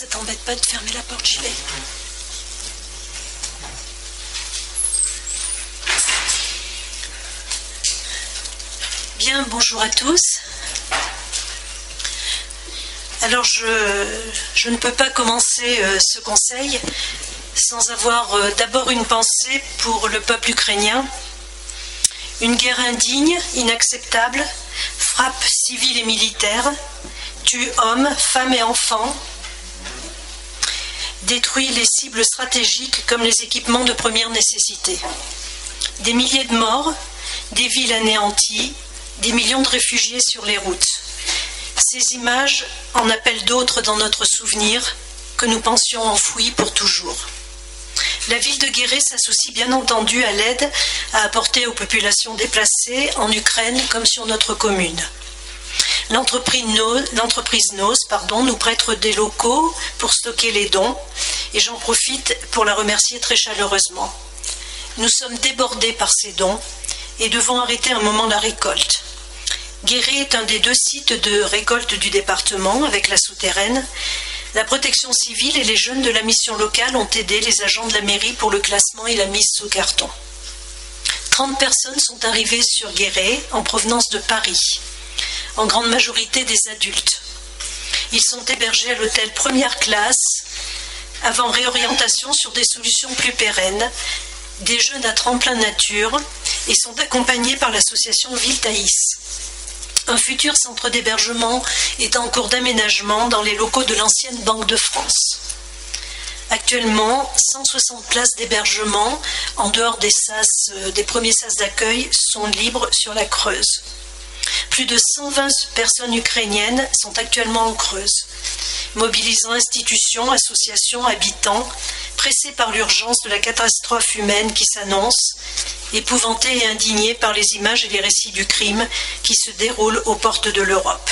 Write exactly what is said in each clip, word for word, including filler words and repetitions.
ça t'embête pas de fermer la porte, j'y vais. Bien, bonjour à tous. Alors, je, je ne peux pas commencer euh, ce conseil sans avoir euh, d'abord une pensée pour le peuple ukrainien. Une guerre indigne, inacceptable, frappe civils et militaires, tue hommes, femmes et enfants, détruit les cibles stratégiques comme les équipements de première nécessité. Des milliers de morts, des villes anéanties, des millions de réfugiés sur les routes. Ces images en appellent d'autres dans notre souvenir que nous pensions enfouis pour toujours. La ville de Guéret s'associe bien entendu à l'aide à apporter aux populations déplacées en Ukraine comme sur notre commune. L'entreprise N O S pardon, nous prête des locaux pour stocker les dons et j'en profite pour la remercier très chaleureusement. Nous sommes débordés par ces dons et devons arrêter un moment la récolte. Guéret est un des deux sites de récolte du département avec la souterraine. La protection civile et les jeunes de la mission locale ont aidé les agents de la mairie pour le classement et la mise sous carton. trente personnes sont arrivées sur Guéret en provenance de Paris, en grande majorité des adultes. Ils sont hébergés à l'hôtel première classe avant réorientation sur des solutions plus pérennes, des jeunes à tremplin nature et sont accompagnés par l'association Ville Thaïs. Un futur centre d'hébergement est en cours d'aménagement dans les locaux de l'ancienne Banque de France. Actuellement, cent soixante places d'hébergement en dehors des sas, des premiers sas d'accueil sont libres sur la Creuse. Plus de cent vingt personnes ukrainiennes sont actuellement en Creuse, mobilisant institutions, associations, habitants, pressés par l'urgence de la catastrophe humaine qui s'annonce, épouvantés et indignés par les images et les récits du crime qui se déroulent aux portes de l'Europe.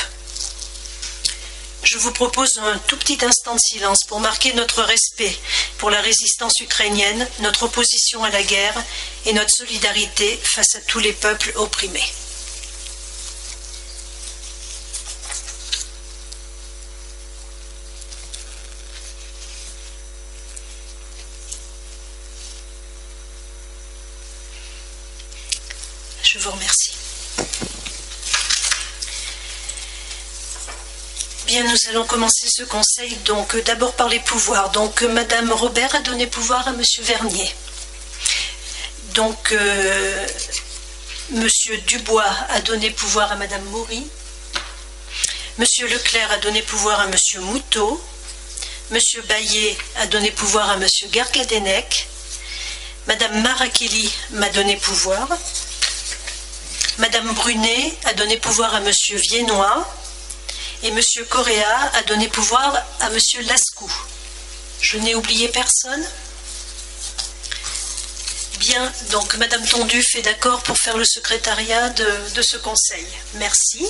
Je vous propose un tout petit instant de silence pour marquer notre respect pour la résistance ukrainienne, notre opposition à la guerre et notre solidarité face à tous les peuples opprimés. Je vous remercie. Bien, nous allons commencer ce conseil donc d'abord par les pouvoirs. Donc Madame Robert a donné pouvoir à Monsieur Vernier. Donc euh, Monsieur Dubois a donné pouvoir à Madame Maury. Monsieur Leclerc a donné pouvoir à Monsieur Moutot. Monsieur Baillet a donné pouvoir à Monsieur Gargadenec. Madame Marakeli m'a donné pouvoir. Madame Brunet a donné pouvoir à Monsieur Viennois et Monsieur Correa a donné pouvoir à Monsieur Lascou. Je n'ai oublié personne? Bien, donc Madame Tonduf est d'accord pour faire le secrétariat de, de ce conseil. Merci.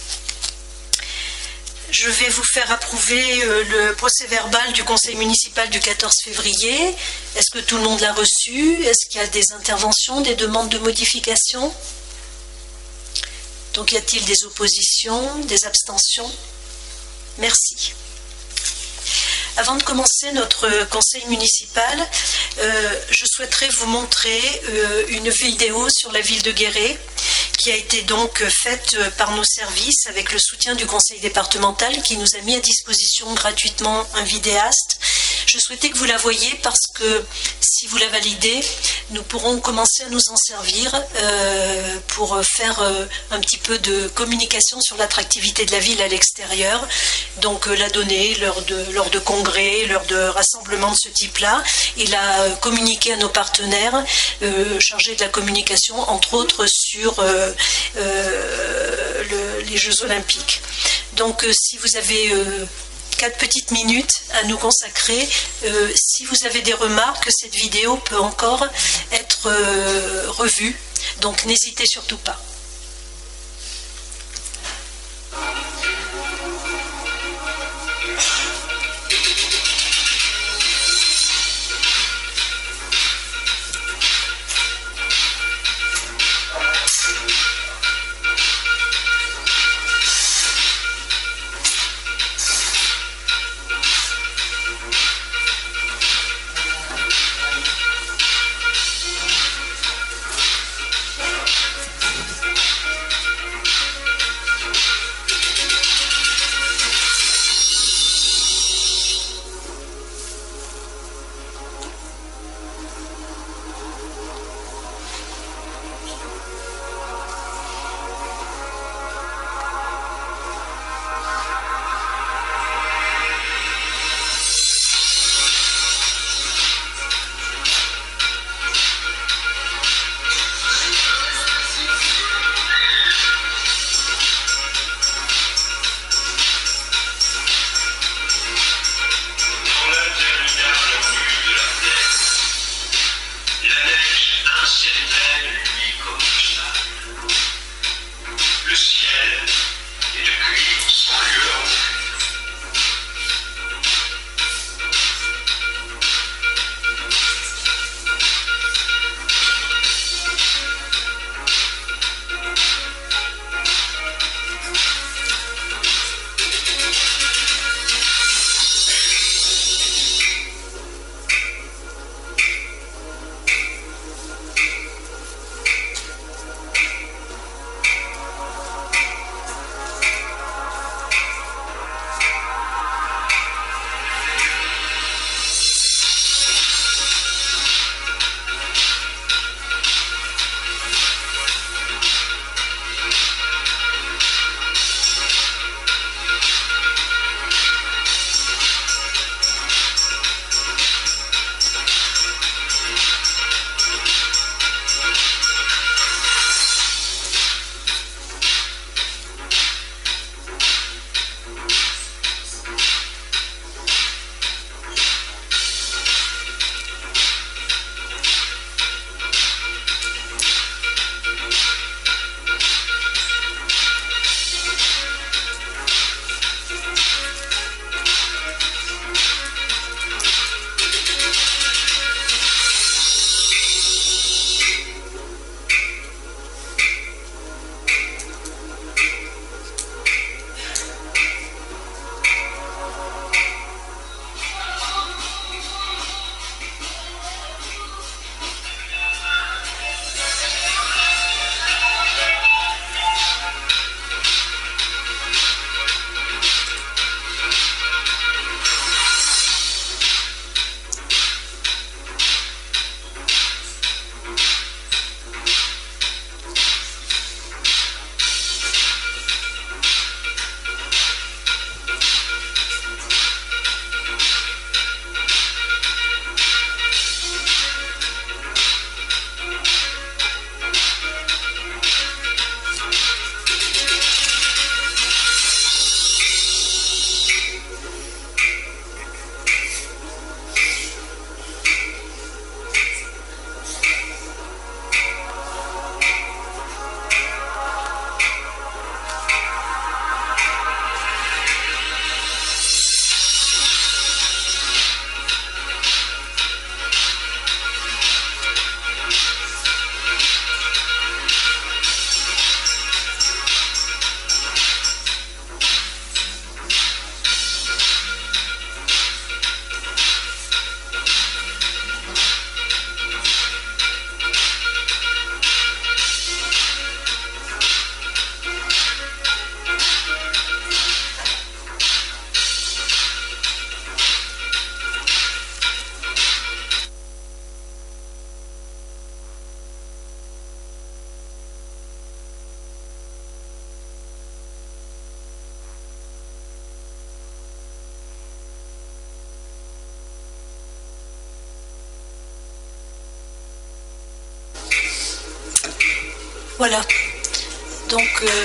Je vais vous faire approuver euh, le procès-verbal du conseil municipal du quatorze février. Est-ce que tout le monde l'a reçu? Est-ce qu'il y a des interventions, des demandes de modification? Donc, y a-t-il des oppositions, des abstentions? Merci. Avant de commencer notre conseil municipal, euh, je souhaiterais vous montrer euh, une vidéo sur la ville de Guéret qui a été donc faite par nos services avec le soutien du conseil départemental qui nous a mis à disposition gratuitement un vidéaste. Je souhaitais que vous la voyiez parce que si vous la validez, nous pourrons commencer à nous en servir euh, pour faire euh, un petit peu de communication sur l'attractivité de la ville à l'extérieur. Donc euh, la donner lors de, lors de congrès, lors de rassemblements de ce type-là, et la euh, communiquer à nos partenaires euh, chargés de la communication, entre autres sur euh, euh, le, les Jeux Olympiques. Donc euh, si vous avez... Euh, quatre petites minutes à nous consacrer. Euh, si vous avez des remarques, cette vidéo peut encore être euh, revue, donc n'hésitez surtout pas. Voilà. Donc... Euh,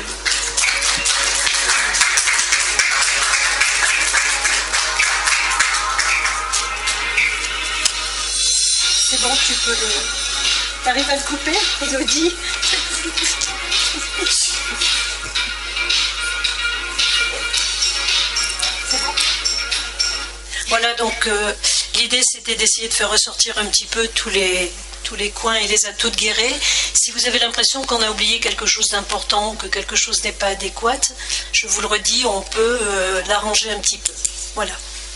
c'est bon, tu peux le... T'arrives à le couper, Elodie? Voilà, donc euh, l'idée c'était d'essayer de faire ressortir un petit peu tous les, tous les coins et les atouts de Guéret. Si vous avez l'impression qu'on a oublié quelque chose d'important ou que quelque chose n'est pas adéquat, je vous le redis, on peut euh, l'arranger un petit peu. Voilà.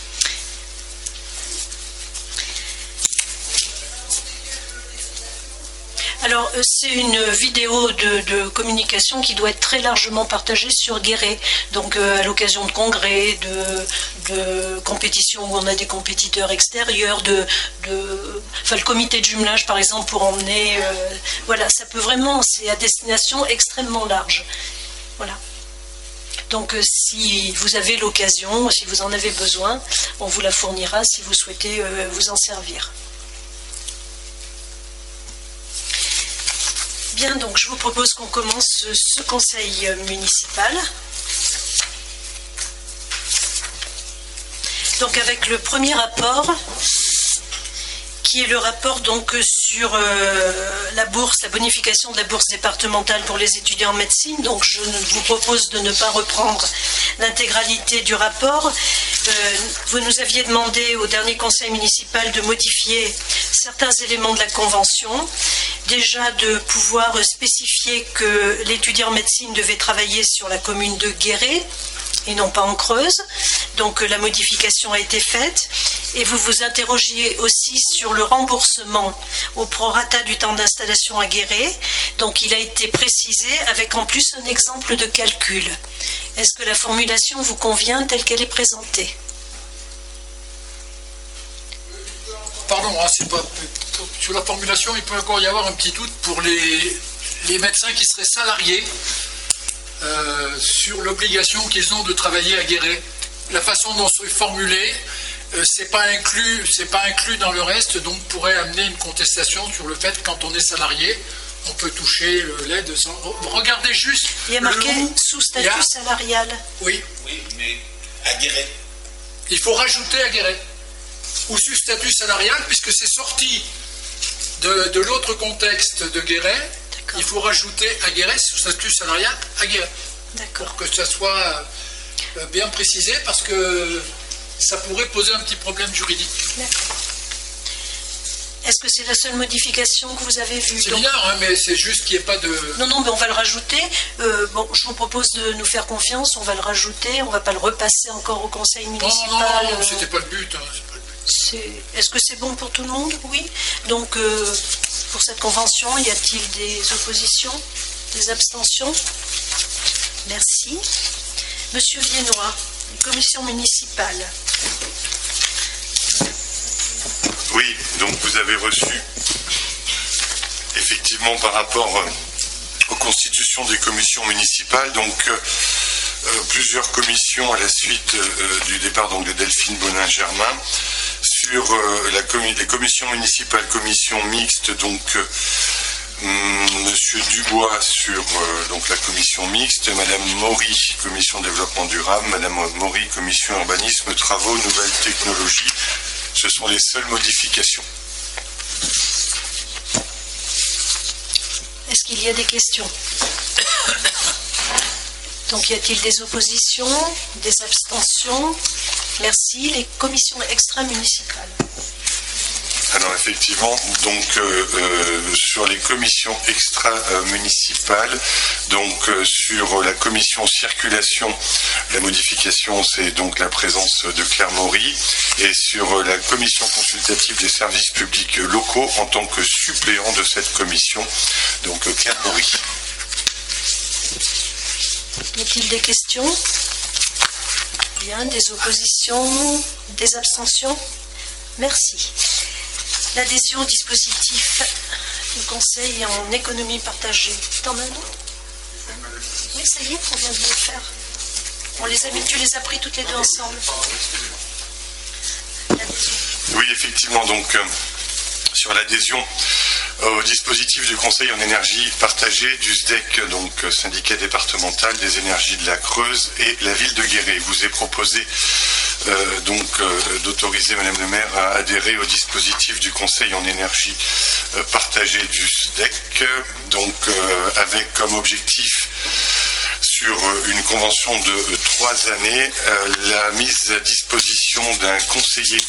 Alors, c'est une vidéo de, de communication qui doit être très largement partagée sur Guéret. Donc, euh, à l'occasion de congrès, de, de compétitions où on a des compétiteurs extérieurs, de, de, enfin, le comité de jumelage, par exemple, pour emmener... Euh, voilà, ça peut vraiment... C'est à destination extrêmement large. Voilà. Donc, euh, si vous avez l'occasion, si vous en avez besoin, on vous la fournira si vous souhaitez euh, vous en servir. Bien, donc je vous propose qu'on commence ce conseil municipal. Donc avec le premier rapport, qui est le rapport donc sur euh, la bourse, la bonification de la bourse départementale pour les étudiants en médecine. Donc je vous propose de ne pas reprendre l'intégralité du rapport. Euh, vous nous aviez demandé au dernier conseil municipal de modifier certains éléments de la convention. Déjà de pouvoir spécifier que l'étudiant en médecine devait travailler sur la commune de Guéret et non pas en Creuse. Donc la modification a été faite. Et vous vous interrogiez aussi sur le remboursement au prorata du temps d'installation à Guéret. Donc il a été précisé avec en plus un exemple de calcul. Est-ce que la formulation vous convient telle qu'elle est présentée? Pardon, hein, c'est pas... sur la formulation, il peut encore y avoir un petit doute pour les, les médecins qui seraient salariés euh, sur l'obligation qu'ils ont de travailler à Guéret. La façon dont c'est formulé, euh, c'est pas inclus, c'est pas inclus dans le reste, donc pourrait amener une contestation sur le fait que quand on est salarié, on peut toucher l'aide sans... Regardez juste. Il y a marqué sous statut a... salarial. Oui. Oui, mais à Guéret. Il faut rajouter à Guéret. Ou sous statut salarial, puisque c'est sorti de, de l'autre contexte de Guéret, il faut rajouter à Guéret, sous statut salarial, à Guéret. D'accord. Pour que ça soit euh, bien précisé, parce que ça pourrait poser un petit problème juridique. D'accord. Est-ce que c'est la seule modification que vous avez vue? C'est bizarre, hein, mais c'est juste qu'il n'y ait pas de... Non, non, mais on va le rajouter. Euh, bon, je vous propose de nous faire confiance, on va le rajouter, on ne va pas le repasser encore au conseil municipal. Non, non, non, c'était pas le but. Hein, Est-ce que c'est bon pour tout le monde? Oui. Donc, euh, pour cette convention, y a-t-il des oppositions, des abstentions? Merci. Monsieur Viennois, commission municipale. Oui, donc vous avez reçu, effectivement, par rapport aux constitutions des commissions municipales, donc euh, euh, plusieurs commissions à la suite euh, du départ donc, de Delphine Bonin-Germain, sur euh, la commi les commissions municipales, commission mixte, donc euh, Monsieur Dubois sur euh, donc la commission mixte, Madame Maury, commission développement durable, Madame Maury, commission urbanisme, travaux, nouvelles technologies. Ce sont les seules modifications. Est-ce qu'il y a des questions? Donc y a-t-il des oppositions, des abstentions? Merci. Les commissions extra-municipales. Alors effectivement, donc euh, euh, sur les commissions extra-municipales, donc euh, sur la commission circulation, la modification c'est donc la présence de Claire Maury, et sur la commission consultative des services publics locaux en tant que suppléant de cette commission, donc Claire Maury. Y a-t-il des questions? Bien, des oppositions, des abstentions? Merci. L'adhésion au dispositif du conseil en économie partagée. T'en as un autre? Oui, ça y est, on vient de le faire. On les a mis, tu les as pris toutes les deux ensemble. Oui, effectivement, donc euh, sur l'adhésion au dispositif du Conseil en énergie partagée du S D E C, donc syndicat départemental des énergies de la Creuse et la ville de Guéret. Il vous est proposé euh, donc euh, d'autoriser Madame le maire à adhérer au dispositif du Conseil en énergie euh, partagée du S D E C, donc euh, avec comme objectif sur une convention de euh, trois années euh, la mise à disposition d'un conseiller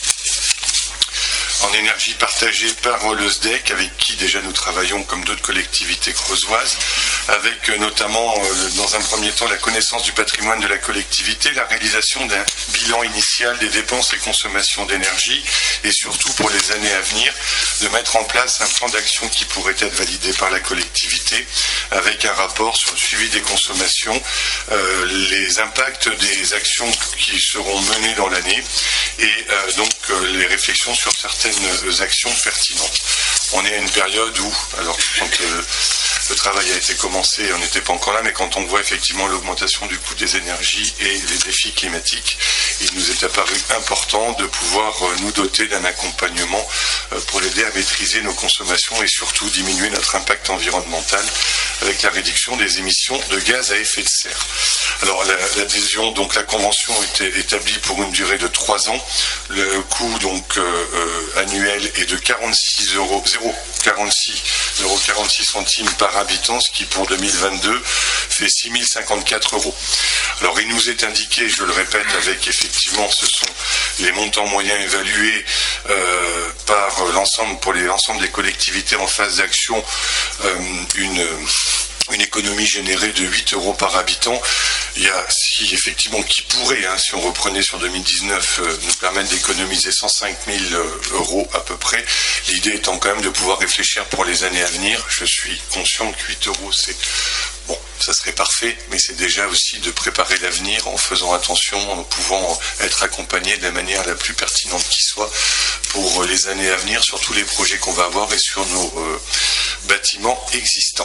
en énergie partagée par le S D E C, avec qui déjà nous travaillons comme d'autres collectivités creusoises, avec notamment dans un premier temps la connaissance du patrimoine de la collectivité, la réalisation d'un bilan initial des dépenses et consommations d'énergie, et surtout pour les années à venir, de mettre en place un plan d'action qui pourrait être validé par la collectivité, avec un rapport sur le suivi des consommations, euh, les impacts des actions qui seront menées dans l'année, et euh, donc euh, les réflexions sur certaines actions pertinentes. On est à une période où, alors quand euh, le travail a été commencé, on n'était pas encore là, mais quand on voit effectivement l'augmentation du coût des énergies et les défis climatiques, il nous est apparu important de pouvoir euh, nous doter d'un accompagnement euh, pour l'aider à maîtriser nos consommations et surtout diminuer notre impact environnemental avec la réduction des émissions de gaz à effet de serre. Alors l'adhésion, donc la convention était établie pour une durée de trois ans. Le coût donc euh, euh, annuel est de quarante-six euros, zéro virgule quarante-six euros quarante-six centimes par habitant, ce qui pour deux mille vingt-deux fait six mille cinquante-quatre euros. Alors il nous est indiqué, je le répète, avec effectivement ce sont les montants moyens évalués euh, par l'ensemble, pour l'ensemble des collectivités en phase d'action, euh, une une économie générée de huit euros par habitant. Il y a, si effectivement, qui pourrait, hein, si on reprenait sur deux mille dix-neuf, euh, nous permettre d'économiser cent cinq mille euros à peu près. L'idée étant quand même de pouvoir réfléchir pour les années à venir. Je suis conscient que huit euros, c'est bon, ça serait parfait, mais c'est déjà aussi de préparer l'avenir en faisant attention, en pouvant être accompagné de la manière la plus pertinente qui soit pour les années à venir, sur tous les projets qu'on va avoir et sur nos euh, bâtiments existants.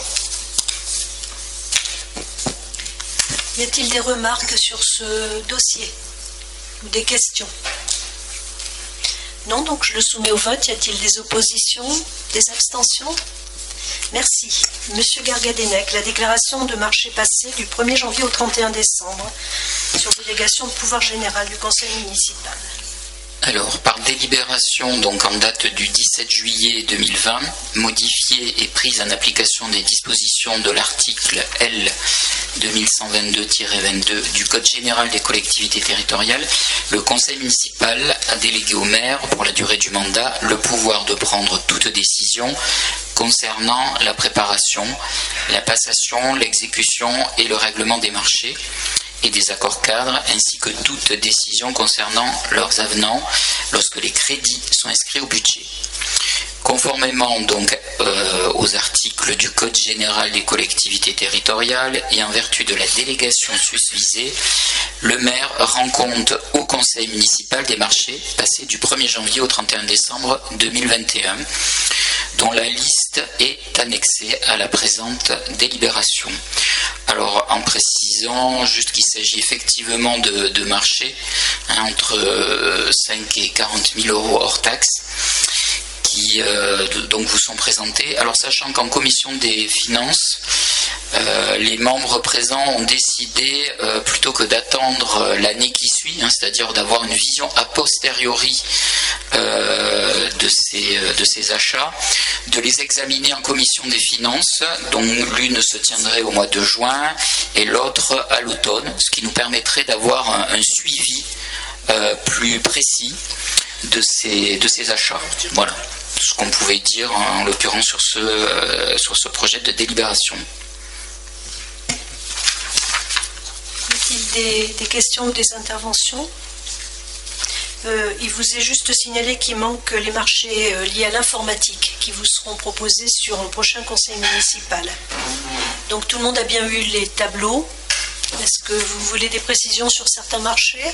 Y a-t-il des remarques sur ce dossier ou des questions? Non, donc je le soumets au vote. Y a-t-il des oppositions, des abstentions? Merci. Monsieur Gargadenec, la déclaration de marché passé du premier janvier au trente et un décembre sur délégation de pouvoir général du conseil municipal. Alors, par délibération, donc en date du dix-sept juillet deux mille vingt, modifiée et prise en application des dispositions de l'article L deux mille cent vingt-deux tiret vingt-deux du Code général des collectivités territoriales, le conseil municipal a délégué au maire, pour la durée du mandat, le pouvoir de prendre toute décision concernant la préparation, la passation, l'exécution et le règlement des marchés et des accords cadres, ainsi que toute décision concernant leurs avenants lorsque les crédits sont inscrits au budget. Conformément donc euh, aux articles du Code général des collectivités territoriales et en vertu de la délégation susvisée, le maire rend compte au conseil municipal des marchés passés du premier janvier au trente et un décembre deux mille vingt et un, dont la liste est annexée à la présente délibération. Alors, en précisant juste qu'il s'agit effectivement de, de marchés hein, entre euh, cinq et quarante mille euros hors taxes, qui euh, donc vous sont présentés. Alors, sachant qu'en commission des finances, euh, les membres présents ont décidé, euh, plutôt que d'attendre l'année qui suit, hein, c'est-à-dire d'avoir une vision a posteriori euh, de, ces, de ces achats, de les examiner en commission des finances, dont l'une se tiendrait au mois de juin et l'autre à l'automne, ce qui nous permettrait d'avoir un, un suivi euh, plus précis de ces, de ces achats. Voilà ce qu'on pouvait dire en l'occurrence sur ce, euh, sur ce projet de délibération. Y a-t-il des, des questions ou des interventions? euh, Il vous est juste signalé qu'il manque les marchés euh, liés à l'informatique qui vous seront proposés sur un prochain conseil municipal. Donc tout le monde a bien eu les tableaux. Est-ce que vous voulez des précisions sur certains marchés?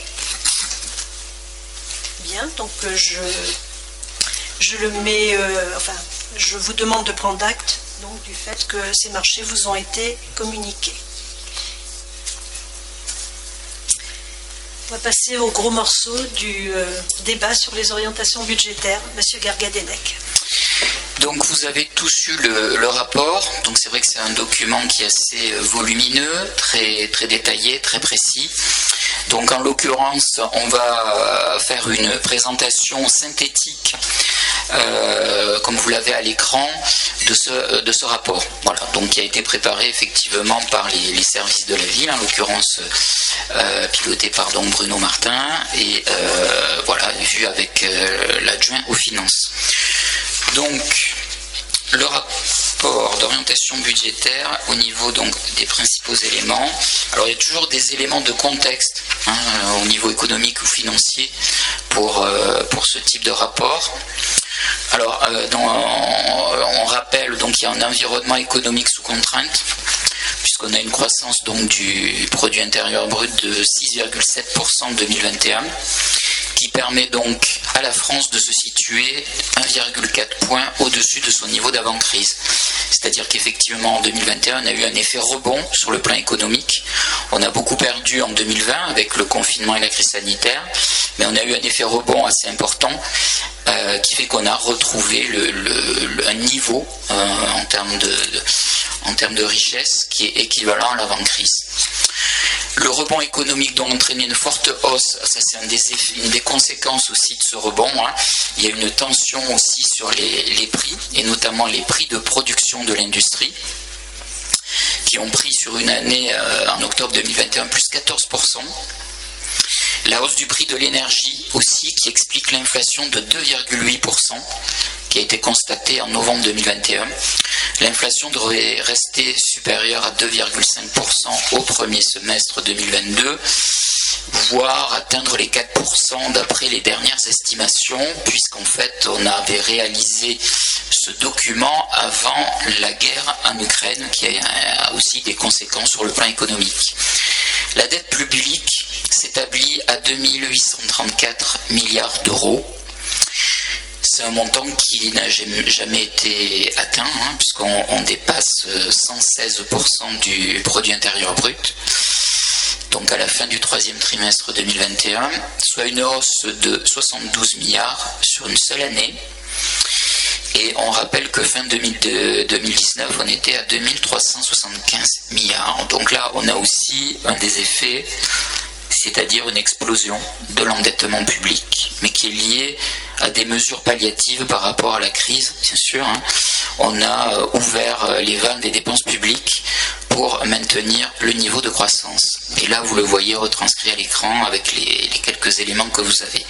Bien, donc euh, je, je le mets, euh, enfin, je vous demande de prendre acte donc, du fait que ces marchés vous ont été communiqués. On va passer au gros morceau du euh, débat sur les orientations budgétaires. Monsieur Gargadenec. Donc vous avez tous eu le, le rapport, donc c'est vrai que c'est un document qui est assez volumineux, très, très détaillé, très précis. Donc en l'occurrence, on va faire une présentation synthétique, euh, comme vous l'avez à l'écran, de ce, de ce rapport. Voilà, donc qui a été préparé effectivement par les, les services de la ville, en l'occurrence euh, piloté par donc Bruno Martin, et euh, voilà, vu avec euh, l'adjoint aux finances. Donc, le rapport d'orientation budgétaire au niveau donc des principaux éléments. Alors, il y a toujours des éléments de contexte hein, au niveau économique ou financier pour, euh, pour ce type de rapport. Alors, euh, dans, on, on rappelle donc qu'il y a un environnement économique sous contrainte, puisqu'on a une croissance donc du produit intérieur brut de six virgule sept pour cent en deux mille vingt et un, qui permet donc à la France de se situer un virgule quatre point au-dessus de son niveau d'avant-crise. C'est-à-dire qu'effectivement en deux mille vingt et un, on a eu un effet rebond sur le plan économique. On a beaucoup perdu en deux mille vingt avec le confinement et la crise sanitaire, mais on a eu un effet rebond assez important euh, qui fait qu'on a retrouvé le, le, le, un niveau euh, en termes de, de, en termes de richesse qui est équivalent à l'avant-crise. Le rebond économique doit entraîner une forte hausse, ça c'est un des effets, une des conséquences aussi de ce rebond. Hein. Il y a une tension aussi sur les, les prix, et notamment les prix de production de l'industrie, qui ont pris sur une année, euh, en octobre deux mille vingt et un, plus quatorze pour cent. La hausse du prix de l'énergie aussi, qui explique l'inflation de deux virgule huit pour cent, qui a été constatée en novembre deux mille vingt et un. L'inflation devrait rester supérieure à deux virgule cinq pour cent au premier semestre deux mille vingt-deux, voire atteindre les quatre pour cent d'après les dernières estimations, puisqu'en fait on avait réalisé ce document avant la guerre en Ukraine, qui a aussi des conséquences sur le plan économique. La dette publique s'établit à deux mille huit cent trente-quatre milliards d'euros. C'est un montant qui n'a jamais été atteint, hein, puisqu'on on dépasse cent seize pour cent du produit intérieur brut, donc à la fin du troisième trimestre deux mille vingt et un, soit une hausse de soixante-douze milliards sur une seule année. Et on rappelle que fin deux mille dix-neuf, on était à deux mille trois cent soixante-quinze milliards. Donc là, on a aussi un des effets, c'est-à-dire une explosion de l'endettement public, mais qui est liée à des mesures palliatives par rapport à la crise, bien sûr. Hein. On a euh, ouvert les vannes des dépenses publiques pour maintenir le niveau de croissance. Et là, vous le voyez retranscrit à l'écran avec les, les quelques éléments que vous avez.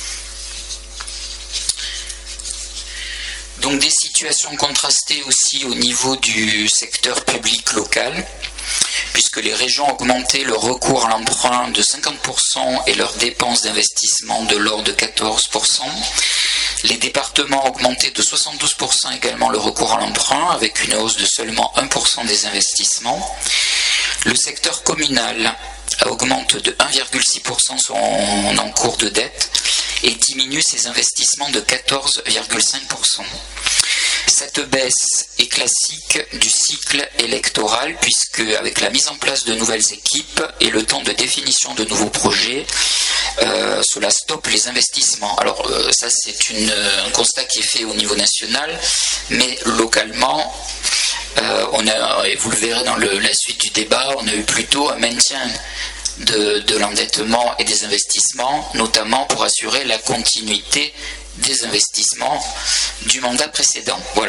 Donc des situations contrastées aussi au niveau du secteur public local, puisque les régions ont augmenté leur recours à l'emprunt de cinquante pour cent et leurs dépenses d'investissement de l'ordre de quatorze pour cent. Les départements ont augmenté de soixante-douze pour cent également le recours à l'emprunt, avec une hausse de seulement un pour cent des investissements. Le secteur communal augmente de un virgule six pour cent son encours de dette et diminue ses investissements de quatorze virgule cinq pour cent. Cette baisse est classique du cycle électoral, puisque avec la mise en place de nouvelles équipes et le temps de définition de nouveaux projets, euh, cela stoppe les investissements. Alors euh, ça c'est une, un constat qui est fait au niveau national, mais localement, euh, on a, et vous le verrez dans le, la suite du débat, on a eu plutôt un maintien de, de l'endettement et des investissements, notamment pour assurer la continuité des investissements du mandat précédent. Voilà.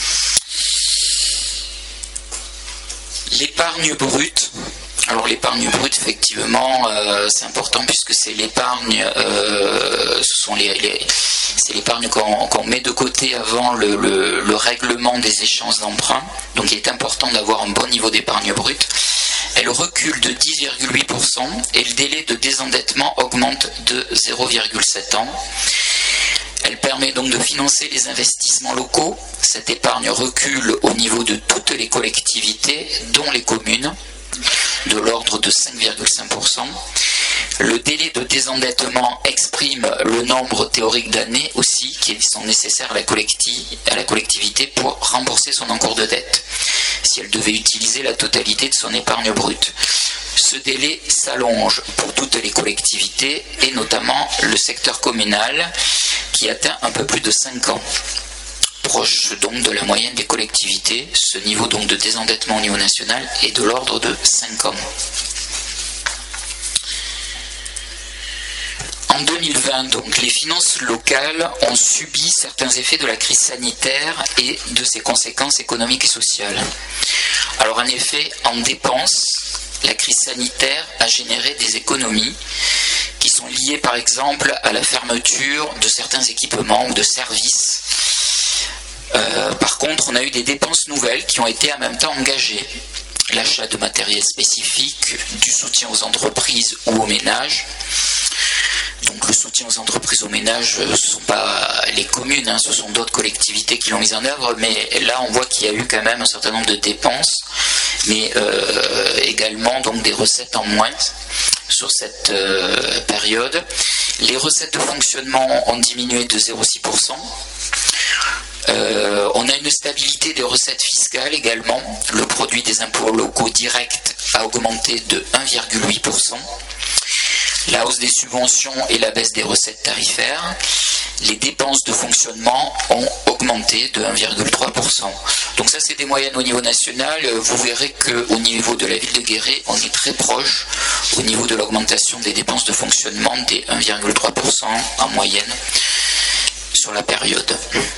L'épargne brute. Alors l'épargne brute, effectivement, euh, c'est important puisque c'est l'épargne, euh, ce sont les, les c'est l'épargne qu'on qu'on met de côté avant le, le, le règlement des échéances d'emprunt. Donc il est important d'avoir un bon niveau d'épargne brute. Elle recule de dix virgule huit pour cent et le délai de désendettement augmente de zéro virgule sept ans. Elle permet donc de financer les investissements locaux. Cette épargne recule au niveau de toutes les collectivités, dont les communes, de l'ordre de cinq virgule cinq pour cent. Le délai de désendettement exprime le nombre théorique d'années aussi qui sont nécessaires à la, collectivi- à la collectivité pour rembourser son encours de dette, si elle devait utiliser la totalité de son épargne brute. Ce délai s'allonge pour toutes les collectivités et notamment le secteur communal qui atteint un peu plus de cinq ans. proche donc de la moyenne des collectivités. Ce niveau donc de désendettement au niveau national est de l'ordre de cinq ans. En deux mille vingt, donc, les finances locales ont subi certains effets de la crise sanitaire et de ses conséquences économiques et sociales. Alors en effet, en dépenses, la crise sanitaire a généré des économies qui sont liées par exemple à la fermeture de certains équipements ou de services. Euh, par contre, on a eu des dépenses nouvelles qui ont été en même temps engagées. L'achat de matériel spécifique, du soutien aux entreprises ou aux ménages. Donc le soutien aux entreprises, aux ménages, ce ne sont pas les communes, hein, ce sont d'autres collectivités qui l'ont mis en œuvre, mais là on voit qu'il y a eu quand même un certain nombre de dépenses, mais euh, également donc des recettes en moins sur cette euh, période. Les recettes de fonctionnement ont diminué de zéro virgule six pour cent. Euh, on a une stabilité des recettes fiscales également. Le produit des impôts locaux directs a augmenté de un virgule huit pour cent. La hausse des subventions et la baisse des recettes tarifaires. Les dépenses de fonctionnement ont augmenté de un virgule trois pour cent. Donc ça, c'est des moyennes au niveau national. Vous verrez qu'au niveau de la ville de Guéret, on est très proche au niveau de l'augmentation des dépenses de fonctionnement des un virgule trois pour cent en moyenne sur la période.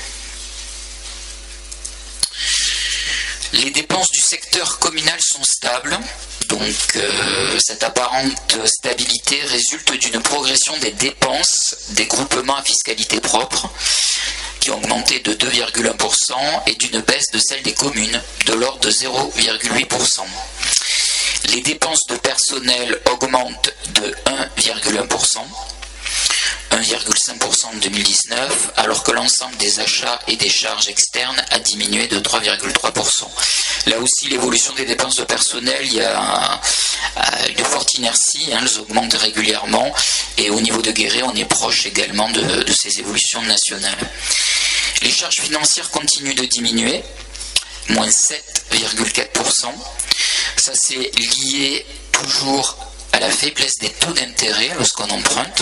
Les dépenses du secteur communal sont stables, donc euh, cette apparente stabilité résulte d'une progression des dépenses des groupements à fiscalité propre qui ont augmenté de deux virgule un pour cent et d'une baisse de celle des communes de l'ordre de zéro virgule huit pour cent. Les dépenses de personnel augmentent de un virgule un pour cent. un virgule cinq pour cent en deux mille dix-neuf, alors que l'ensemble des achats et des charges externes a diminué de trois virgule trois pour cent. Là aussi, l'évolution des dépenses de personnel, il y a une forte inertie, hein, elles augmentent régulièrement, et au niveau de Guéret, on est proche également de, de ces évolutions nationales. Les charges financières continuent de diminuer, moins sept virgule quatre pour cent. Ça, c'est lié toujours à la faiblesse des taux d'intérêt lorsqu'on emprunte.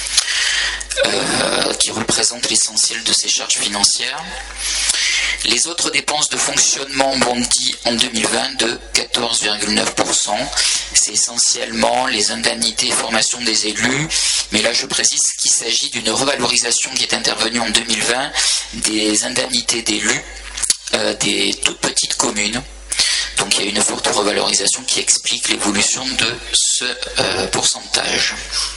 Euh, qui représente l'essentiel de ces charges financières. Les autres dépenses de fonctionnement bondissent en deux mille vingt de quatorze virgule neuf pour cent. C'est essentiellement les indemnités et formations des élus, mais là je précise qu'il s'agit d'une revalorisation qui est intervenue en deux mille vingt des indemnités d'élus euh, des toutes petites communes. Donc il y a une forte revalorisation qui explique l'évolution de ce euh, pourcentage.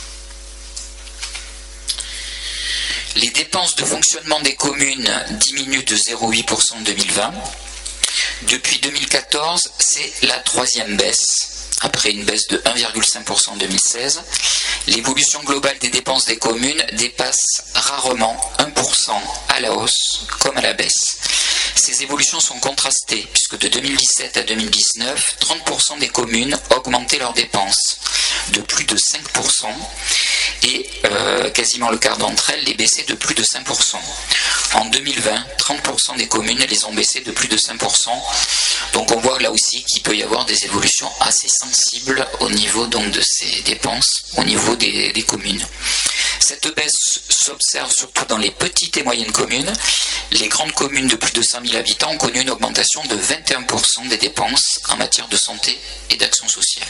Les dépenses de fonctionnement des communes diminuent de zéro virgule huit pour cent en deux mille vingt. Depuis deux mille quatorze, c'est la troisième baisse, après une baisse de un virgule cinq pour cent en deux mille seize. L'évolution globale des dépenses des communes dépasse rarement un pour cent à la hausse comme à la baisse. Ces évolutions sont contrastées, puisque de deux mille dix-sept à deux mille dix-neuf, trente pour cent des communes augmentaient leurs dépenses de plus de cinq pour cent, et euh, quasiment le quart d'entre elles les baissaient de plus de cinq pour cent. En deux mille vingt, trente pour cent des communes les ont baissées de plus de cinq pour cent. Donc on voit là aussi qu'il peut y avoir des évolutions assez sensibles au niveau donc de ces dépenses, au niveau des, des communes. Cette baisse s'observe surtout dans les petites et moyennes communes. Les grandes communes de plus de cent mille habitants ont connu une augmentation de vingt et un pour cent des dépenses en matière de santé et d'action sociale.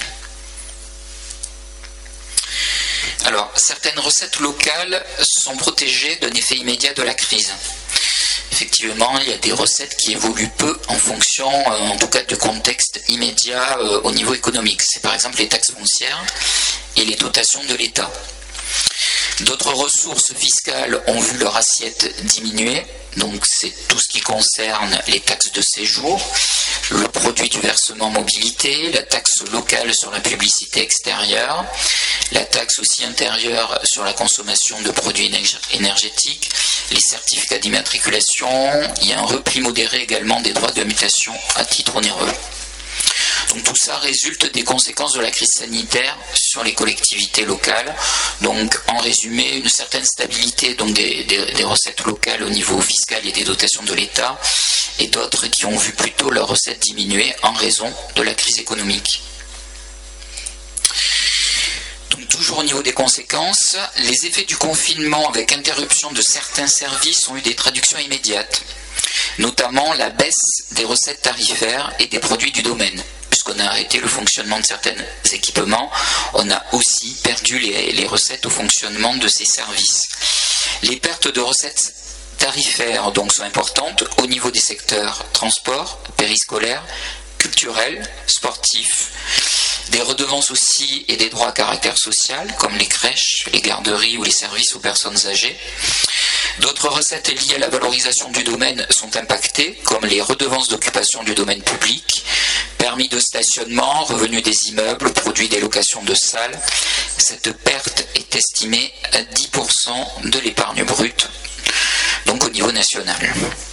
Alors, certaines recettes locales sont protégées d'un effet immédiat de la crise. Effectivement, il y a des recettes qui évoluent peu en fonction, euh, en tout cas, du contexte immédiat euh, au niveau économique. C'est par exemple les taxes foncières et les dotations de l'État. D'autres ressources fiscales ont vu leur assiette diminuer, donc c'est tout ce qui concerne les taxes de séjour, le produit du versement mobilité, la taxe locale sur la publicité extérieure, la taxe aussi intérieure sur la consommation de produits énergétiques, les certificats d'immatriculation. Il y a un repli modéré également des droits de mutation à titre onéreux. Donc tout ça résulte des conséquences de la crise sanitaire sur les collectivités locales. Donc en résumé, une certaine stabilité donc des, des, des recettes locales au niveau fiscal et des dotations de l'État, et d'autres qui ont vu plutôt leurs recettes diminuer en raison de la crise économique. Donc toujours au niveau des conséquences, les effets du confinement avec interruption de certains services ont eu des traductions immédiates. notamment la baisse des recettes tarifaires et des produits du domaine. Puisqu'on a arrêté le fonctionnement de certains équipements, on a aussi perdu les, les recettes au fonctionnement de ces services. Les pertes de recettes tarifaires donc sont importantes au niveau des secteurs transport, périscolaire, culturel, sportif, des redevances aussi et des droits à caractère social, comme les crèches, les garderies ou les services aux personnes âgées. D'autres recettes liées à la valorisation du domaine sont impactées, comme les redevances d'occupation du domaine public, permis de stationnement, revenus des immeubles, produits des locations de salles. Cette perte est estimée à dix pour cent de l'épargne brute, donc au niveau national.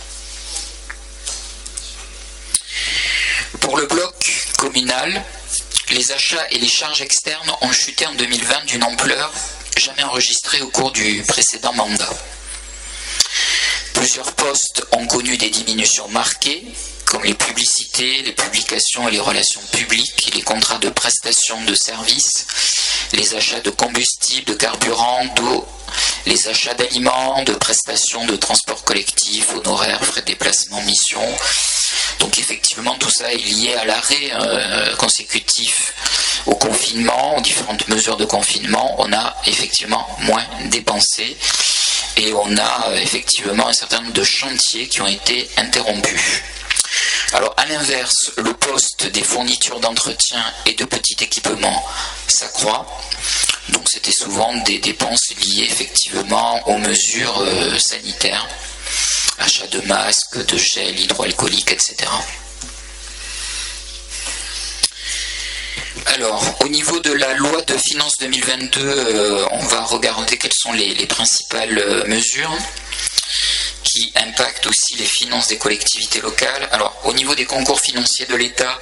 Pour le bloc communal, les achats et les charges externes ont chuté en deux mille vingt d'une ampleur jamais enregistrée au cours du précédent mandat. Plusieurs postes ont connu des diminutions marquées, comme les publicités, les publications et les relations publiques, les contrats de prestation de services, les achats de combustible, de carburant, d'eau, les achats d'aliments, de prestations de transport collectif, honoraires, frais de déplacement, missions. Donc effectivement, tout ça est lié à l'arrêt euh, consécutif au confinement, aux différentes mesures de confinement. On a effectivement moins dépensé et on a euh, effectivement un certain nombre de chantiers qui ont été interrompus. Alors à l'inverse, le poste des fournitures d'entretien et de petits équipements s'accroît. Donc c'était souvent des dépenses liées effectivement aux mesures euh, sanitaires, achat de masques, de gel hydroalcoolique, et cetera. Alors, au niveau de la loi de finances deux mille vingt-deux, euh, on va regarder quelles sont les, les principales euh, mesures qui impactent aussi les finances des collectivités locales. Alors, au niveau des concours financiers de l'État,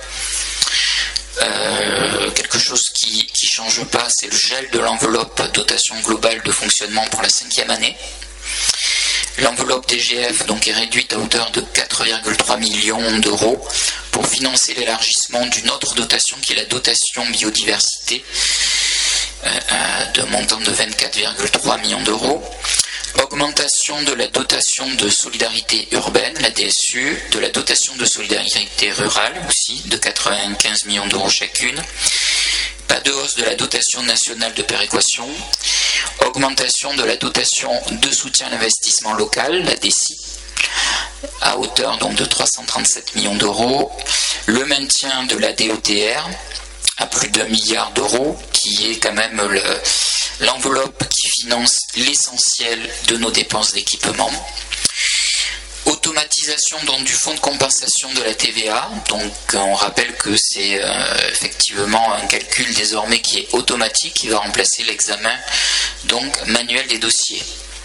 euh, quelque chose qui ne change pas, c'est le gel de l'enveloppe dotation globale de fonctionnement pour la cinquième année. L'enveloppe D G F donc, est réduite à hauteur de quatre virgule trois millions d'euros pour financer l'élargissement d'une autre dotation qui est la dotation biodiversité euh, de montant de vingt-quatre virgule trois millions d'euros. Augmentation de la dotation de solidarité urbaine, la D S U, de la dotation de solidarité rurale aussi, de quatre-vingt-quinze millions d'euros chacune. Pas de hausse de la dotation nationale de péréquation. Augmentation de la dotation de soutien à l'investissement local, la D S I, à hauteur donc de trois cent trente-sept millions d'euros. Le maintien de la D E T R à plus d'un milliard d'euros, qui est quand même le, l'enveloppe qui finance l'essentiel de nos dépenses d'équipement. Automatisation donc, du fonds de compensation de la T V A. Donc on rappelle que c'est euh, effectivement un calcul désormais qui est automatique, qui va remplacer l'examen donc manuel des dossiers.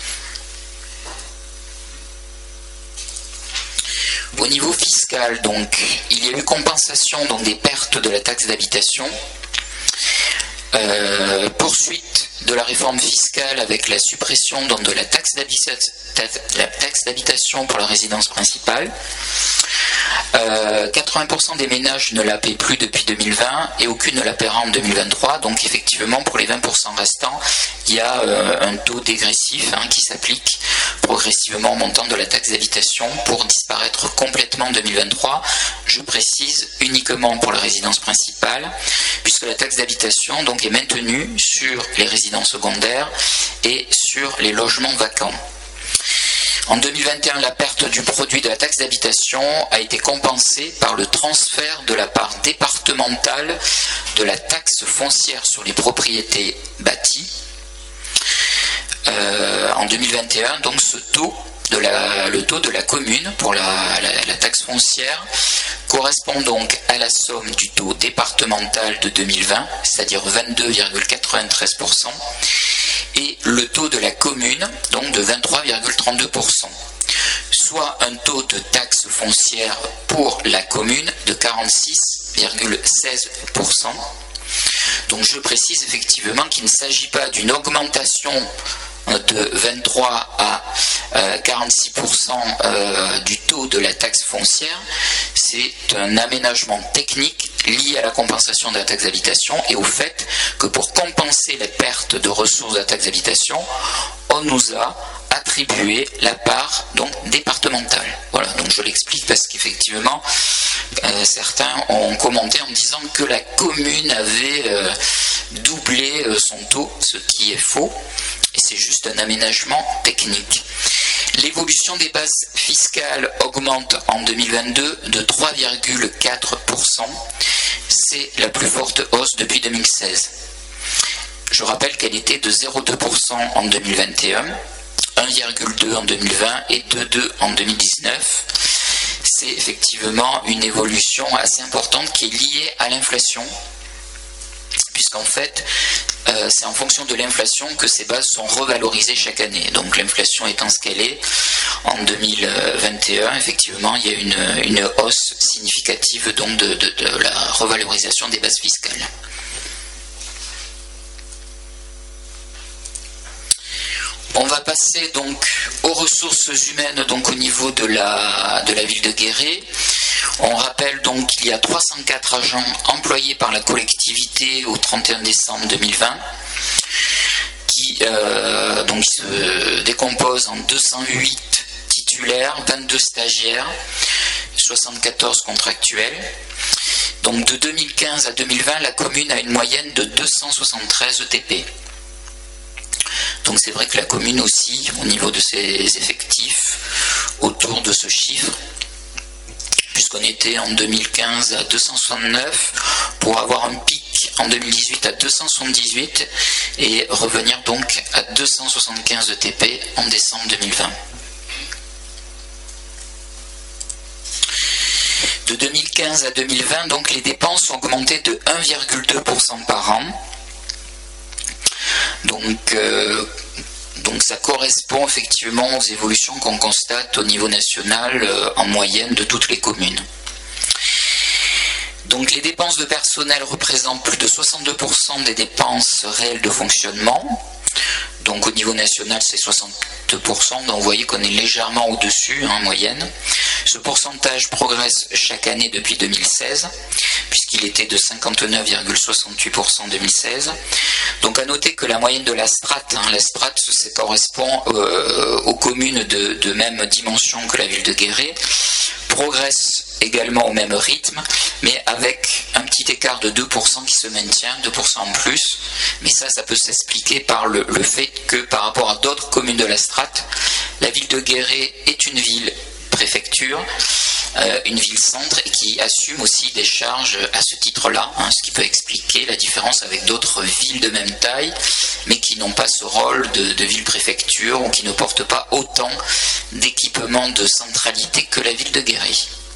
Au niveau fiscal, donc, il y a eu compensation donc, des pertes de la taxe d'habitation. Euh, poursuite de la réforme fiscale avec la suppression donc, de la taxe d'habitation pour la résidence principale. Euh, quatre-vingts pour cent des ménages ne la paient plus depuis deux mille vingt et aucune ne la paiera en deux mille vingt-trois. Donc effectivement, pour les vingt pour cent restants, il y a euh, un taux dégressif hein, qui s'applique progressivement au montant de la taxe d'habitation pour disparaître complètement en deux mille vingt-trois. Je précise uniquement pour la résidence principale, puisque la taxe d'habitation donc est maintenue sur les résidences secondaires et sur les logements vacants. En deux mille vingt et un, la perte du produit de la taxe d'habitation a été compensée par le transfert de la part départementale de la taxe foncière sur les propriétés bâties. Euh, en deux mille vingt et un, donc ce taux, de la, le taux de la commune pour la, la, la taxe foncière correspond donc à la somme du taux départemental de deux mille vingt, c'est-à-dire vingt-deux virgule quatre-vingt-treize pour cent, et le taux de la commune, donc de vingt-trois virgule trente-deux pour cent, soit un taux de taxe foncière pour la commune de quarante-six virgule seize pour cent. Donc je précise effectivement qu'il ne s'agit pas d'une augmentation de vingt-trois à quarante-six pour cent euh, du taux de la taxe foncière, c'est un aménagement technique lié à la compensation de la taxe d'habitation et au fait que pour compenser les pertes de ressources de la taxe d'habitation, on nous a attribuer la part donc départementale. Voilà, donc je l'explique parce qu'effectivement euh, certains ont commenté en disant que la commune avait euh, doublé euh, son taux, ce qui est faux, et c'est juste un aménagement technique. L'évolution des bases fiscales augmente en deux mille vingt-deux de trois virgule quatre pour cent. C'est la plus forte hausse depuis deux mille seize. Je rappelle qu'elle était de zéro virgule deux pour cent en deux mille vingt et un, un virgule deux pour cent en deux mille vingt et deux virgule deux pour cent en deux mille dix-neuf. C'est effectivement une évolution assez importante qui est liée à l'inflation, puisqu'en fait, euh, c'est en fonction de l'inflation que ces bases sont revalorisées chaque année. Donc l'inflation étant ce qu'elle est, en deux mille vingt et un, effectivement, il y a une, une hausse significative donc de, de, de la revalorisation des bases fiscales. On va passer donc aux ressources humaines donc au niveau de la, de la ville de Guéret. On rappelle donc qu'il y a trois cent quatre agents employés par la collectivité au trente et un décembre deux mille vingt qui euh, donc se décomposent en deux cent huit titulaires, vingt-deux stagiaires, soixante-quatorze contractuels. Donc de deux mille quinze à deux mille vingt, la commune a une moyenne de deux cent soixante-treize E T P. Donc c'est vrai que la commune aussi, au niveau de ses effectifs, autour de ce chiffre, puisqu'on était en deux mille quinze à deux cent soixante-neuf, pour avoir un pic en deux mille dix-huit à deux cent soixante-dix-huit et revenir donc à deux cent soixante-quinze E T P en décembre deux mille vingt. De deux mille quinze à deux mille vingt, donc les dépenses ont augmenté de un virgule deux pour cent par an. Donc, euh, donc ça correspond effectivement aux évolutions qu'on constate au niveau national euh, en moyenne de toutes les communes. Donc les dépenses de personnel représentent plus de soixante-deux pour cent des dépenses réelles de fonctionnement. Donc au niveau national c'est soixante-deux pour cent, donc vous voyez qu'on est légèrement au-dessus en moyenne. Ce pourcentage progresse chaque année depuis deux mille seize, puisqu'il était de cinquante-neuf virgule soixante-huit pour cent en deux mille seize. Donc à noter que la moyenne de la strate, hein, la strate ça correspond euh, aux communes de, de même dimension que la ville de Guéret, progresse également au même rythme, mais avec un petit écart de deux pour cent qui se maintient, deux pour cent en plus. Mais ça, ça peut s'expliquer par le, le fait que par rapport à d'autres communes de la strate, la ville de Guéret est une ville préfecture, euh, une ville-centre et qui assume aussi des charges à ce titre-là, hein, ce qui peut expliquer la différence avec d'autres villes de même taille, mais qui n'ont pas ce rôle de, de ville-préfecture ou qui ne portent pas autant d'équipements de centralité que la ville de Guéret.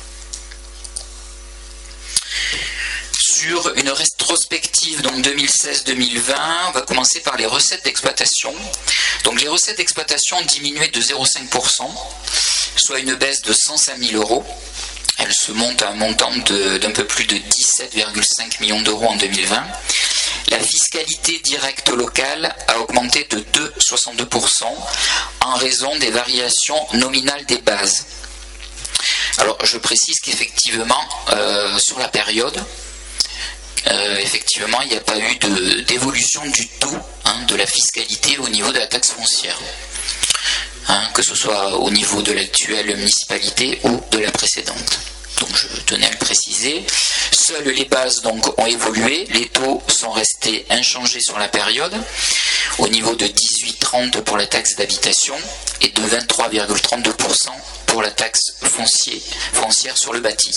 Sur une rétrospective donc deux mille seize deux mille vingt, on va commencer par les recettes d'exploitation. Donc les recettes d'exploitation ont diminué de zéro virgule cinq pour cent, soit une baisse de cent cinq mille euros. Elle se monte à un montant d'un peu plus de dix-sept virgule cinq millions d'euros en deux mille vingt. La fiscalité directe locale a augmenté de deux virgule soixante-deux pour cent en raison des variations nominales des bases. Alors je précise qu'effectivement, euh, sur la période, Euh, effectivement, il n'y a pas eu d'évolution du taux hein, de la fiscalité au niveau de la taxe foncière, hein, que ce soit au niveau de l'actuelle municipalité ou de la précédente. Donc je tenais à le préciser. Seules les bases donc ont évolué, les taux sont restés inchangés sur la période, au niveau de dix-huit virgule trente pour la taxe d'habitation et de vingt-trois virgule trente-deux pour cent pour la taxe foncier, foncière sur le bâti.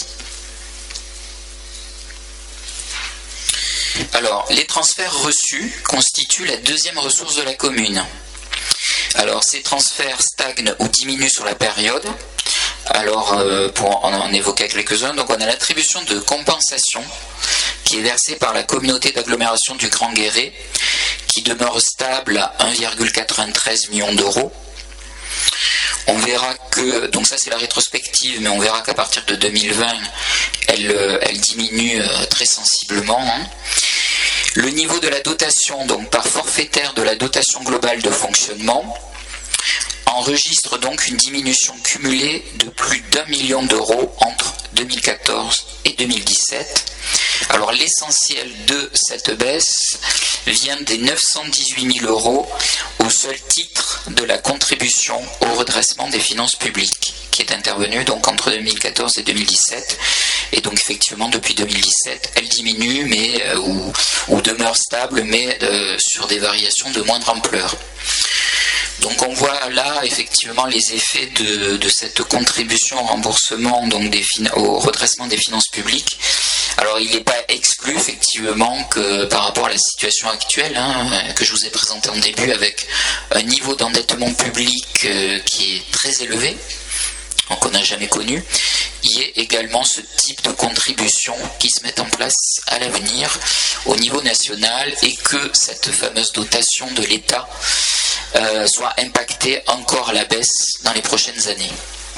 Alors, les transferts reçus constituent la deuxième ressource de la commune. Alors, ces transferts stagnent ou diminuent sur la période. Alors, euh, pour en, en évoquer quelques-uns, donc on a l'attribution de compensation qui est versée par la communauté d'agglomération du Grand Guéret, qui demeure stable à un virgule quatre-vingt-treize millions d'euros. On verra que, donc ça c'est la rétrospective, mais on verra qu'à partir de deux mille vingt, elle, elle diminue très sensiblement. Hein. Le niveau de la dotation, donc par forfaitaire de la dotation globale de fonctionnement, enregistre donc une diminution cumulée de plus d'un million d'euros entre deux mille quatorze et deux mille dix-sept, Alors l'essentiel de cette baisse vient des neuf cent dix-huit mille euros au seul titre de la contribution au redressement des finances publiques, qui est intervenue donc entre deux mille quatorze et deux mille dix-sept. Et donc effectivement depuis deux mille dix-sept, elle diminue mais euh, ou, ou demeure stable, mais euh, sur des variations de moindre ampleur. Donc on voit là effectivement les effets de, de cette contribution au remboursement, donc des au redressement des finances publiques. Alors il n'est pas exclu effectivement que par rapport à la situation actuelle, hein, que je vous ai présenté en début, avec un niveau d'endettement public euh, qui est très élevé, qu'on n'a jamais connu, il y ait également ce type de contribution qui se met en place à l'avenir au niveau national, et que cette fameuse dotation de l'État euh, soit impactée encore à la baisse dans les prochaines années.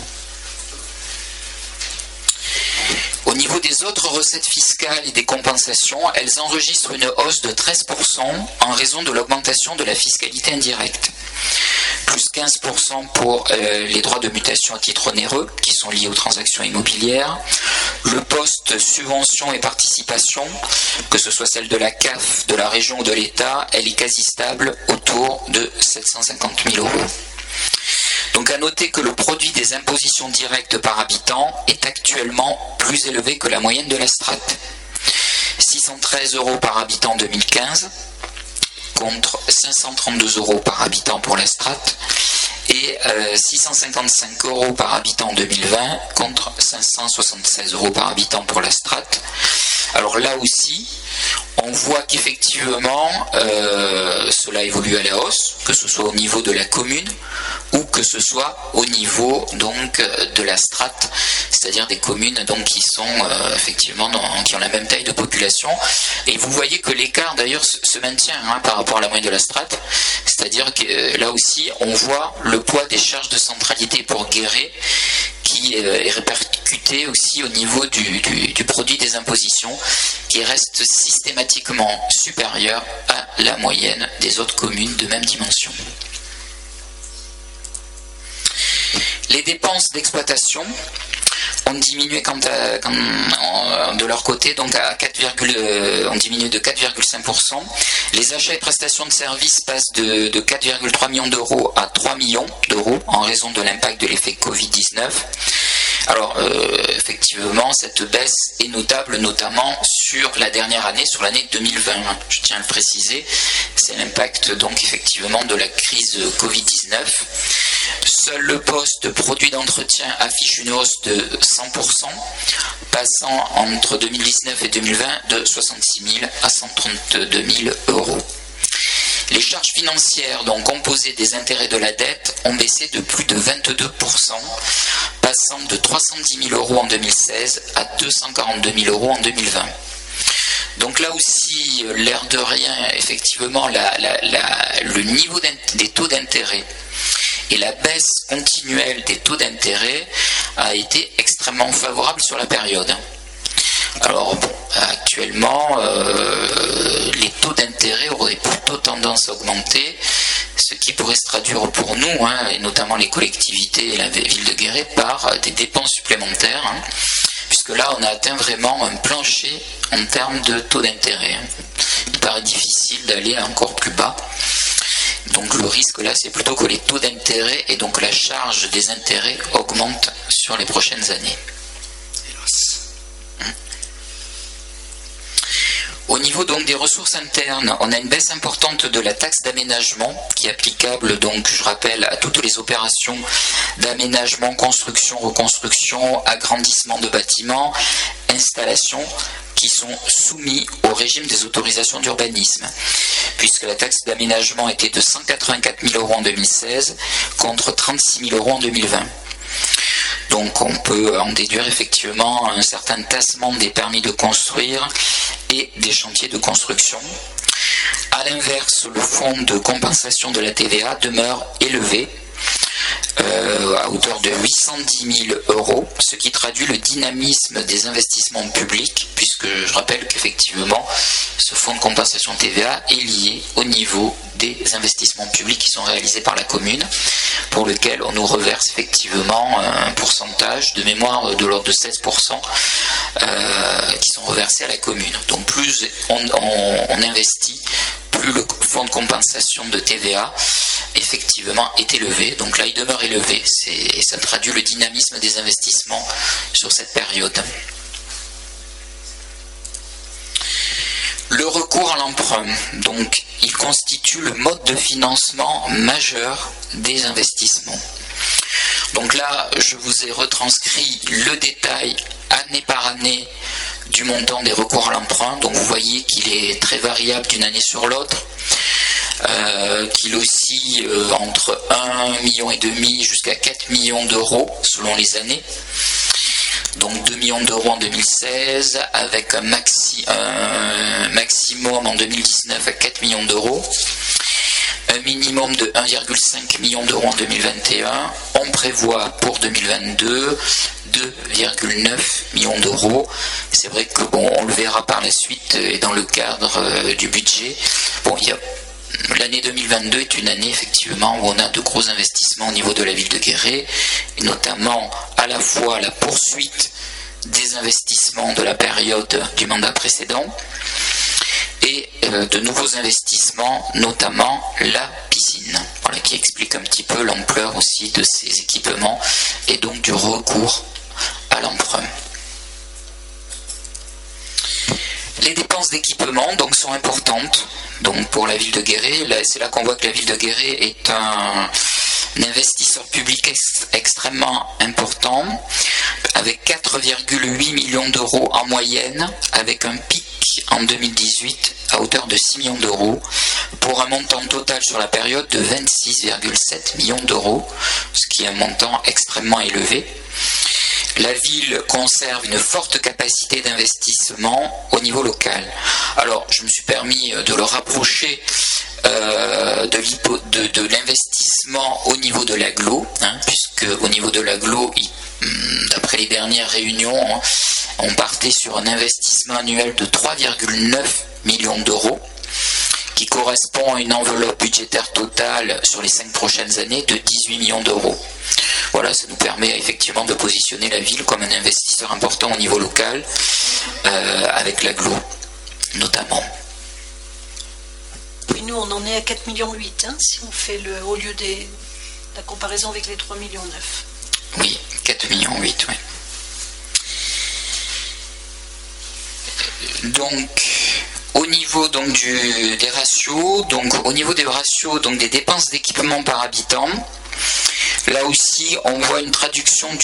Au niveau des autres recettes fiscales et des compensations, elles enregistrent une hausse de treize pour cent en raison de l'augmentation de la fiscalité indirecte. Plus quinze pour cent pour euh, les droits de mutation à titre onéreux qui sont liés aux transactions immobilières. Le poste subvention et participation, que ce soit celle de la C A F, de la région ou de l'État, elle est quasi stable autour de sept cent cinquante mille euros. Donc à noter que le produit des impositions directes par habitant est actuellement plus élevé que la moyenne de la strate. six cent treize euros par habitant en deux mille quinze, contre cinq cent trente-deux euros par habitant pour la strate, et euh, six cent cinquante-cinq euros par habitant en deux mille vingt, contre cinq cent soixante-seize euros par habitant pour la strate. Alors là aussi, on voit qu'effectivement, euh, cela évolue à la hausse, que ce soit au niveau de la commune ou que ce soit au niveau donc de la strate, c'est-à-dire des communes donc qui sont euh, effectivement dans, qui ont la même taille de population. Et vous voyez que l'écart d'ailleurs se, se maintient hein, par rapport à la moyenne de la strate, c'est-à-dire que euh, là aussi on voit le poids des charges de centralité pour Guéret qui est répercuté aussi au niveau du, du, du produit des impositions, qui reste systématiquement supérieur à la moyenne des autres communes de même dimension. Les dépenses d'exploitation ont diminué quant à, quant, de leur côté, donc à quatre, ont diminué de quatre virgule cinq pour cent. Les achats et prestations de services passent de, de quatre virgule trois millions d'euros à trois millions d'euros en raison de l'impact de l'effet covid dix-neuf. Alors euh, effectivement, cette baisse est notable notamment sur la dernière année, sur l'année deux mille vingt. Je tiens à le préciser, c'est l'impact donc effectivement de la crise covid dix-neuf. Seul le poste produit d'entretien affiche une hausse de cent pour cent, passant entre deux mille dix-neuf et deux mille vingt de soixante-six mille à cent trente-deux mille euros. Les charges financières, donc composées des intérêts de la dette, ont baissé de plus de vingt-deux pour cent, passant de trois cent dix mille euros en deux mille seize à deux cent quarante-deux mille euros en deux mille vingt. Donc là aussi, l'air de rien, effectivement, la, la, la, le niveau des taux d'intérêt et la baisse continuelle des taux d'intérêt a été extrêmement favorable sur la période. Alors bon, actuellement, euh, les taux d'intérêt auraient plutôt tendance à augmenter, ce qui pourrait se traduire pour nous, hein, et notamment les collectivités et la ville de Guéret, par des dépenses supplémentaires, hein, puisque là on a atteint vraiment un plancher en termes de taux d'intérêt. Hein. Il paraît difficile d'aller encore plus bas. Donc le risque là, c'est plutôt que les taux d'intérêt et donc la charge des intérêts augmentent sur les prochaines années. Au niveau donc des ressources internes, on a une baisse importante de la taxe d'aménagement qui est applicable, donc je rappelle, à toutes les opérations d'aménagement, construction, reconstruction, agrandissement de bâtiments, installation, qui sont soumis au régime des autorisations d'urbanisme, puisque la taxe d'aménagement était de cent quatre-vingt-quatre mille euros en deux mille seize contre trente-six mille euros en deux mille vingt. Donc on peut en déduire effectivement un certain tassement des permis de construire et des chantiers de construction. A l'inverse, le fonds de compensation de la T V A demeure élevé euh, à hauteur de huit cent dix mille euros, ce qui traduit le dynamisme des investissements publics, puisque je rappelle qu'effectivement, ce fonds de compensation T V A est lié au niveau des investissements publics qui sont réalisés par la commune, pour lequel on nous reverse effectivement un pourcentage de mémoire de l'ordre de seize pour cent euh, qui sont reversés à la commune. Donc plus on, on, on investit, plus le fonds de compensation de T V A effectivement est élevé. Donc là il demeure élevé, et ça traduit le dynamisme des investissements sur cette période. Le recours à l'emprunt, donc, il constitue le mode de financement majeur des investissements. Donc là, je vous ai retranscrit le détail année par année du montant des recours à l'emprunt. Donc vous voyez qu'il est très variable d'une année sur l'autre, euh, qu'il oscille euh, entre un virgule cinq million jusqu'à quatre millions d'euros selon les années. Donc deux millions d'euros en deux mille seize, avec un, maxi, un maximum en deux mille dix-neuf à quatre millions d'euros, un minimum de un virgule cinq million d'euros en deux mille vingt et un. On prévoit pour deux mille vingt-deux deux virgule neuf millions d'euros. C'est vrai que bon, on le verra par la suite et dans le cadre euh, du budget. Bon, il y a l'année deux mille vingt-deux est une année effectivement où on a de gros investissements au niveau de la ville de Guéret, et notamment à la fois la poursuite des investissements de la période du mandat précédent et euh, de nouveaux investissements, notamment la piscine. Voilà, qui explique un petit peu l'ampleur aussi de ces équipements et donc du recours à l'emprunt. Les dépenses d'équipement donc sont importantes donc pour la ville de Guéret. Là, c'est là qu'on voit que la ville de Guéret est un, un investisseur public ex, extrêmement important, avec quatre virgule huit millions d'euros en moyenne, avec un pic en deux mille dix-huit à hauteur de six millions d'euros, pour un montant total sur la période de vingt-six virgule sept millions d'euros, ce qui est un montant extrêmement élevé. La ville conserve une forte capacité d'investissement au niveau local. Alors, je me suis permis de le rapprocher euh, de, de, de l'investissement au niveau de l'agglo, hein, puisque au niveau de l'agglo, d'après les dernières réunions, on partait sur un investissement annuel de trois virgule neuf millions d'euros, qui correspond à une enveloppe budgétaire totale sur les cinq prochaines années de dix-huit millions d'euros. Voilà, ça nous permet effectivement de positionner la ville comme un investisseur important au niveau local, euh, avec l'agglo notamment. Oui, nous on en est à quatre virgule huit millions, hein, si on fait le, au lieu de la comparaison avec les trois virgule neuf millions. Oui, quatre virgule huit millions, oui. Donc, au niveau donc du, des ratios, donc au niveau des ratios donc des dépenses d'équipement par habitant, là aussi on voit une traduction du